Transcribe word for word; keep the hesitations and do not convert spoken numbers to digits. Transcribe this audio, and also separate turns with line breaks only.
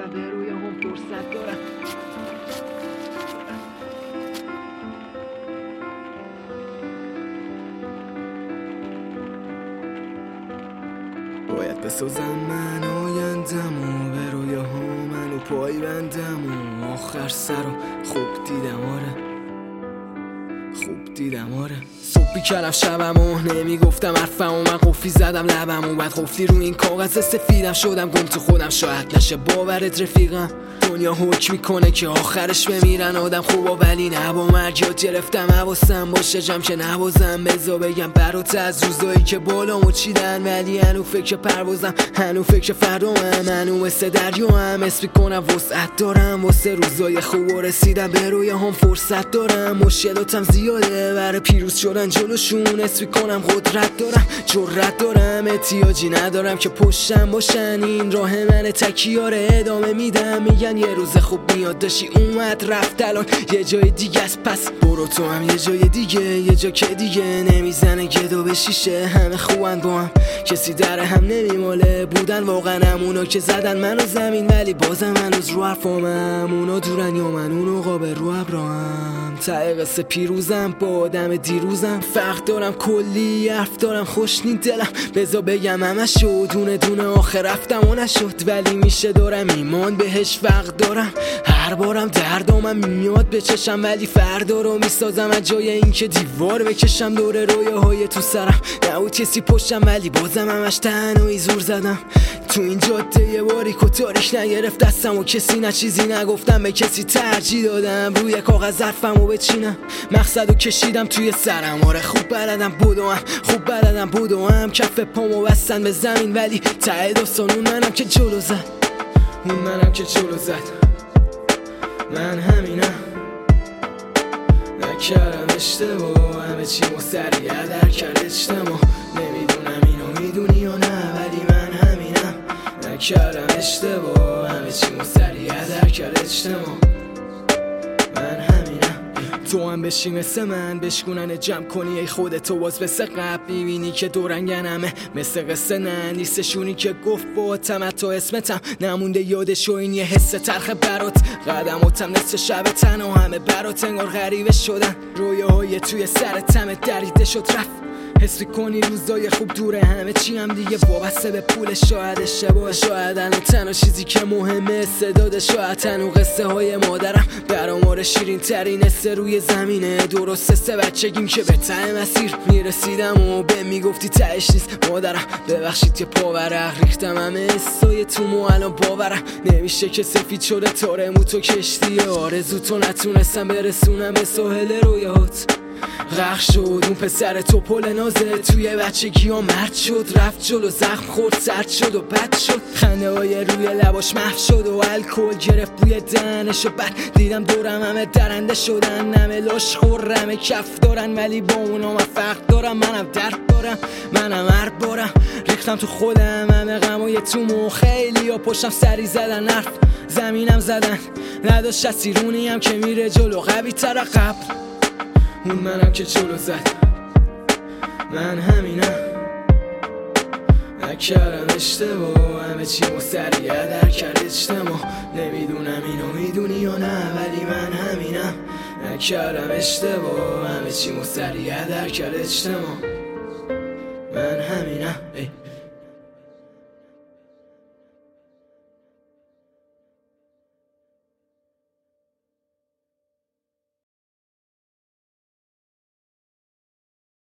رسیدم به روی هم فرصت دارم. باید بسازم من آیندم و به روی ها منو پای بندم و آخر سر رو خوب دیدم آره خوب دیدم آره صبح بیکردم شبم و نمیگفتم حرفم و من قفلی زدم لبم و بعد قفلی رو این کاغذ سفیدم شدم گم تو خودم شاید نشه باورت رفیقم دنیا حکم میکنه که آخرش بمیرن آدم خوبا ولی نه با مرگ یاد گرفتم حواسم باشه جمع که نوازم بزا بگم برات از روزایی که بالامو چیدن ولی هنو فکر پروازم هنو فکر فردامم هنو مثل دریا هم اسم میکنم وسعت دارم واسه روزای خوب رسیدم به روی هم فرصت دارم مشکلاتم زیاده برای پیروز شدن جلوشون اسم میکنم قدرت دارم جرأت دارم احتیاجی ندارم که پشتم باشن این راه من تکیاره ادامه میدم میگن یه روز خوب میاد داشتی اومد رفت الان یه جای دیگه است پس برو تو هم یه جای دیگه یه جا که دیگه نمیزنه گدو به شیشه همه خوبن با هم کسی در هم نمیماله بودن واقعا همونا که زدن منو زمین ولی بازم هنوز رو حرفامم اونا دورن یا من اونو قابل رو ابراهم ته قصه پیروزم با آدم دیروزم فرق دارم کلی حرف دارم خوشنین دلم بزا بگم همه شد دونه دونه آخر رفتم و نشد ولی میشه دارم ایمان بهش فرق دارم هر بارم دردامم میاد به چشم ولی فردا رو میسازم از جای اینکه دیوار بکشم دور رویاهای تو سرم نبود کسی پشتم ولی بازم همش تنهایی زور زدم تو این جاده یه باریک و تاریک نگرفت دستم و کسی نه چیزی نگفتم به کسی ترجیح دادم روی کاغذ حرفمو بچینم مقصدو کشیدم توی سرم آره خوب بلدم بودوام خوب بلدم بودوام کف پامو بستن به زمین ولی ته داستان اون منم که جلو زد اون منم که جلو زد من همینم نکردم اشتباه همه چی مسریع در کرد اجتماع نمیدونم اینو میدونی یا نه ولی من همینم نکردم اشتباه همه چی مسریع در کرد اجتماع من همینم تو هم بشی مثل من بشکونن جمع کنی ای خودتو باز مثل قبل میبینی که دورنگن همه مثل قصه نه نیستشونی که گفت با تمت و اسمتم نمونده یادشو این یه حس ترخه برات قدماتم نصف شب تنها همه برات انگار غریبه شدن رویاهای توی سر تمت دریده شد رفت حس کنی روزای خوب دوره همه چی هم دیگه وابسته به پول شاید اشتباه شاید الان تنها چیزی که مهمه استعداد شاید تنها قصه های مادرم برامار شیرین ترین اسه روی زمینه درسته سه بچگیم که به ته مسیر میرسیدم و به میگفتی تهش نیست مادرم ببخشید که پاورق ریختم همه اسای تو مو الان باورم نمیشه که سفید شده تاره مو تو کشتی آرزو تو نتونستم برسونم به ساحل رویات غرق شد اون پسر تو پل نازه توی بچگی ها مرد شد رفت جلو زخم خورد سرد شد و بد شد خنده های روی لباش محو شد و الکل گرفت بوی دهنش و بعد دیدم دورم همه درنده شدن همه لاش خورم کف دارن ولی با اونا من فرق دارم منم درد دارم منم هر بارم ریختم تو خودم همه غمای تو مو خیلی ها پشتم سری زدن حرف زمینم زدن نداشت اسیرونی هم که میره جلو قوی تر قبل اون منم که جلو زد من همینم نکردم اشتباه همه چی مسریع در کرد اجتماع نمیدونم اینو میدونی یا نه ولی من همینم نکردم اشتباه همه چی مسریع در کرد اجتماع